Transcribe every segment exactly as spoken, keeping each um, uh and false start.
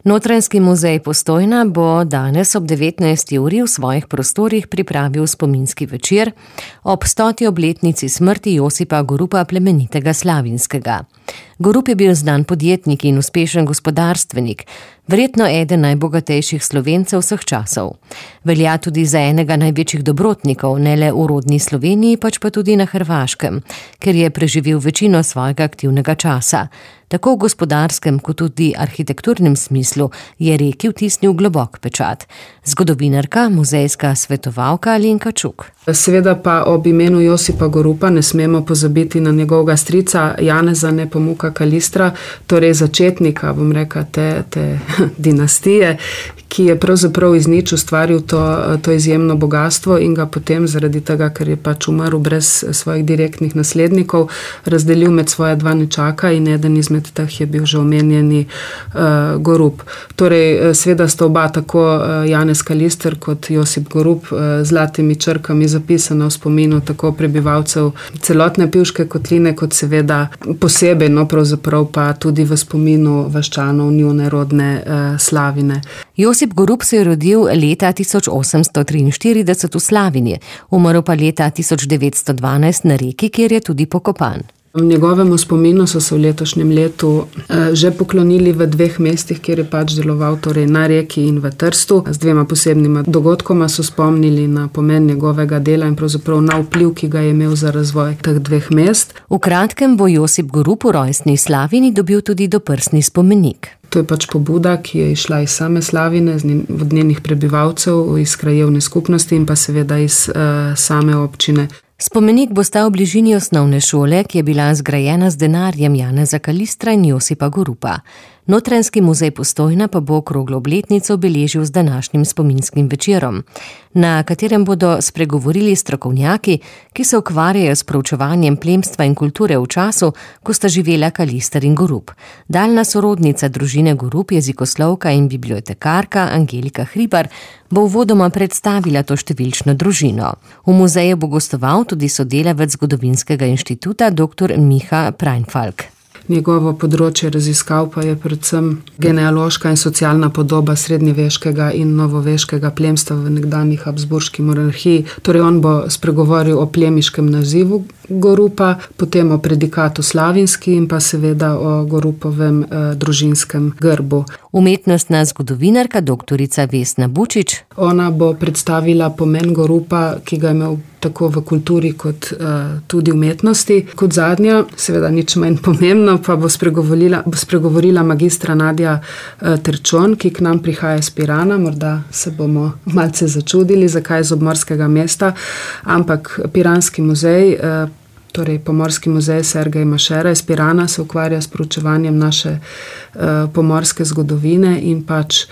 Notranjski muzej Postojna bo danes ob devetnajsti uri v svojih prostorih pripravil spominski večer ob stoti obletnici smrti Josipa Gorupa plemenitega Slavinskega. Gorup je bil znan podjetnik in uspešen gospodarstvenik, verjetno eden najbogatejših Slovencev vseh časov. Velja tudi za enega največjih dobrotnikov, ne le v rodni Sloveniji, pač pa tudi na Hrvaškem, ker je preživel večino svojega aktivnega časa. Tako v gospodarskem kot tudi arhitekturnem smislu je reki vtisnil globok pečat. Zgodovinarka, muzejska svetovalka Alenka Čuk. Seveda pa ob imenu Josipa Gorupa ne smemo pozabiti na njegovega strica Janeza Nepomuka Kalistra, torej začetnika, bom rekla, te, te dinastije, ki je pravzaprav iz nič ustvaril to, to izjemno bogatstvo in ga potem zaradi tega, ker je pač umrl brez svojih direktnih naslednikov, razdelil med svoja dva nečaka in eden izmed teh je bil že omenjeni uh, Gorup. Torej, seveda sta oba tako uh, Janez Kalister kot Josip Gorup uh, zlatimi črkami zapisana v spominu tako prebivalcev celotne Pivške kotline, kot seveda posebej, no pravzaprav pa tudi v spominu vaščanov njune rodne uh, Slavine. Josip Gorup se je rodil leta tisoč osemsto triinštirideset v Slavini, umrl pa leta tisoč devetsto dvanajst na Reki, kjer je tudi pokopan. Njegovemu spominu so se v letošnjem letu eh, že poklonili v dveh mestih, kjer je pač deloval, torej na Reki in v Trstu. Z dvema posebnima dogodkoma so spomnili na pomen njegovega dela in pravzaprav na vpliv, ki ga je imel za razvoj teh dveh mest. V kratkem bo Josip Gorup v rojstni Slavini dobil tudi doprsni spomenik. To je pač pobuda, ki je išla iz same Slavine, od njenih prebivalcev, iz krajevne skupnosti in pa seveda iz uh, same občine. Spomenik bo stal v bližini osnovne šole, ki je bila zgrajena z denarjem Janeza Kalistra in Josipa Gorupa. Notranjski muzej Postojna pa bo okroglo obletnico obeležil z današnjim spominskim večerom, na katerem bodo spregovorili strokovnjaki, ki se ukvarjajo s proučevanjem plemstva in kulture v času, ko sta živela Kalister in Gorup. Daljna sorodnica družine Gorup, jezikoslovka in bibliotekarka Angelika Hribar, bo uvodoma predstavila to številčno družino. V muzeju bo gostoval tudi sodelavec Zgodovinskega inštituta dr. Miha Preinfalk. Njegovo področje raziskav pa je predvsem genealoška in socialna podoba srednjeveškega in novoveškega plemstva v nekdanji habsburški monarhiji. Torej on bo spregovoril o plemiškem nazivu Gorupa, potem o predikatu slavinski in pa seveda o Gorupovem eh, družinskem grbu. Umetnostna zgodovinarka doktorica Vesna Bučič. Ona bo predstavila pomen Gorupa, ki ga je imel tako v kulturi kot uh, tudi umetnosti. Kot zadnja, seveda nič manj pomembno, pa bo spregovorila, bo spregovorila magistra Nadja uh, Terčon, ki k nam prihaja iz Pirana. Morda se bomo malce začudili, zakaj iz obmorskega mesta, ampak Piranski muzej, uh, torej Pomorski muzej Sergej Mašera iz Pirana se ukvarja s proučevanjem naše uh, pomorske zgodovine in pač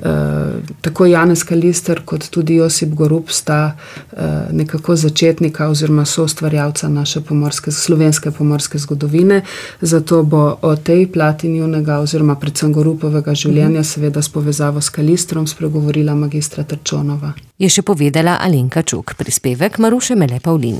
uh, tako Janez Kalister kot tudi Josip Gorup sta uh, nekako začetnika oziroma soustvarjalca naše pomorske, slovenske pomorske zgodovine. Zato bo o tej plati njunega oziroma predvsem Gorupovega življenja seveda s povezavo s Kalistrom spregovorila magistra Terčonova. Je še povedala Alenka Čuk, prispevek Maruše Mele Pavlin.